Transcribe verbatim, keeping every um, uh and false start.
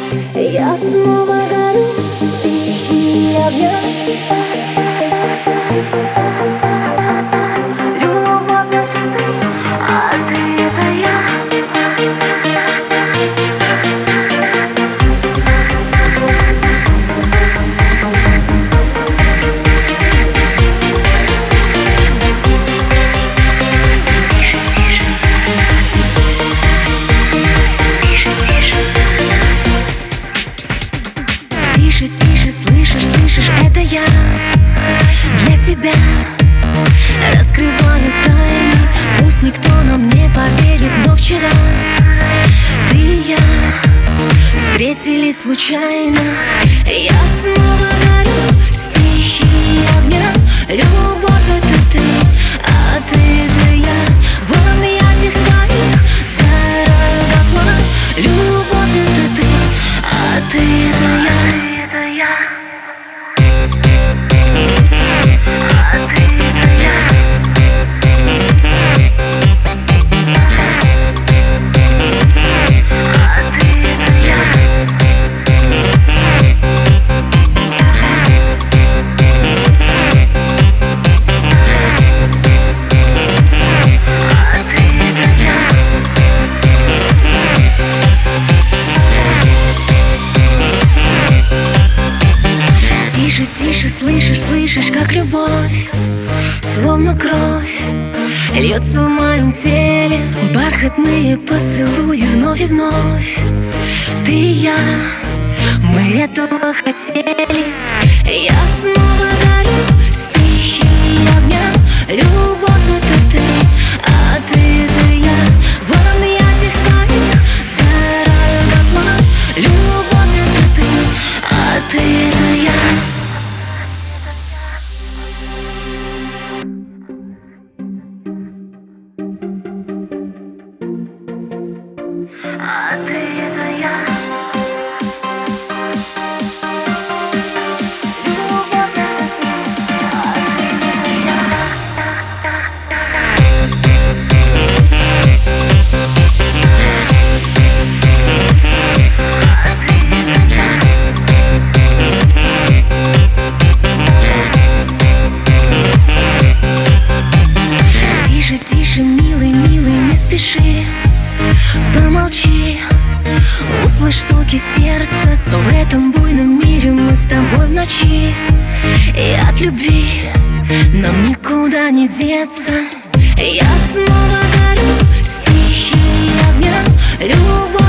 Я снова горю стихии огня. Любовь — это ты, а ты — это я. Тише, тише, слышишь, слышишь, это я для тебя раскрываю тайны. Пусть никто нам не поверит, но вчера ты и я встретились случайно. Я снова горю стихии огня. Любовь — это ты, а ты — это я. В объятиях твоих сгораю дотла. Любовь — это ты, а ты — это я. Тише, тише, слышишь, слышишь, как любовь, словно кровь, льется в моем теле. Бархатные поцелуи вновь и вновь. Ты и я, мы этого хотели. Я снова горю стихии огня. Любовь — это ты, а ты — это я. В объятиях твоих сгораю дотла. Любовь — это ты, а ты — это я. А ты — это я. Любовь — это ты, а ты — это я. А ты — это я. Тише, тише, милый, милый, не спеши. Помолчи, услышь стуки сердца. В этом буйном мире мы с тобой в ночи. И от любви нам никуда не деться. Я снова горю стихии огня. Любовь